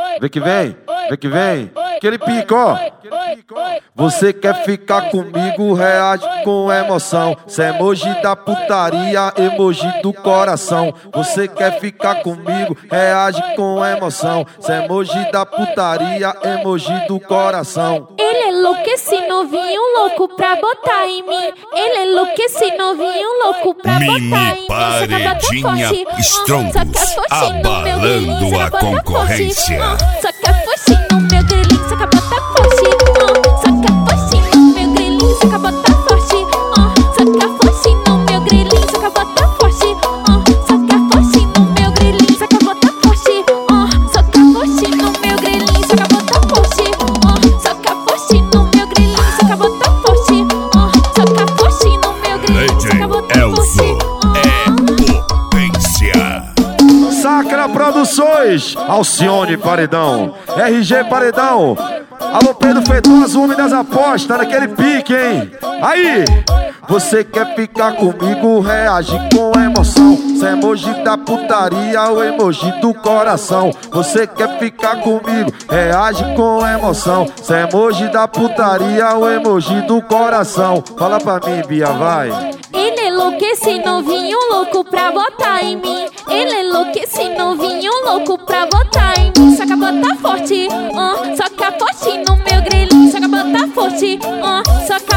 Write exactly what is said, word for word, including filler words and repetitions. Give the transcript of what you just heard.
Vem que vem, vem que vem. Aquele pico, ó. Você quer ficar comigo, reage com emoção. Cê é emoji da putaria, emoji do coração. Você quer ficar comigo, reage com emoção. Cê é emoji da putaria, emoji do coração. Ele é louco, esse novinho louco pra botar em mim. Ele é louco, esse novinho louco pra botar em mim. Paredinha Strongos, abalando a concorrência. Só que a focinho no meu grilinho, só que a bota forte. Só que a focinho no meu grilinho, só que a bota forte. Só que a focinho no meu grilinho, só que a bota forte. Só que a focinho no meu grilinho, só que a bota forte. Só que a focinho no meu grilinho, só que a bota forte. Só que a focinho no meu grilinho, só que a bota forte. Só que a focinho no meu grilinho, só que a bota forte. Sacra Produções, Alcione Paredão, R G Paredão. Alô Pedro Feitosa, homem das apostas, naquele pique, hein? Aí, você quer ficar comigo, reage com emoção. Cê é emoji da putaria, o emoji do coração. Você quer ficar comigo, reage com emoção. Cê é emoji da putaria, o emoji do coração. Fala pra mim, Bia, vai. Ele é louco, esse novinho louco pra botar em mim. Ele é louco, esse novinho louco pra botar em mim. Só que a bota forte, uh, só que a forte no meu grilinho. Só que a bota forte, uh, só que